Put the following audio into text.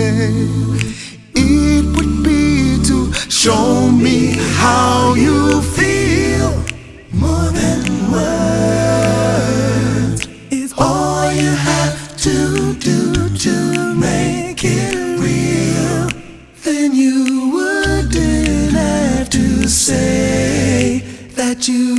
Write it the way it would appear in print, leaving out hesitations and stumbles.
say. It would be to show me how you feel. More than words is all you have to do to make it real. Then you wouldn't have to say that you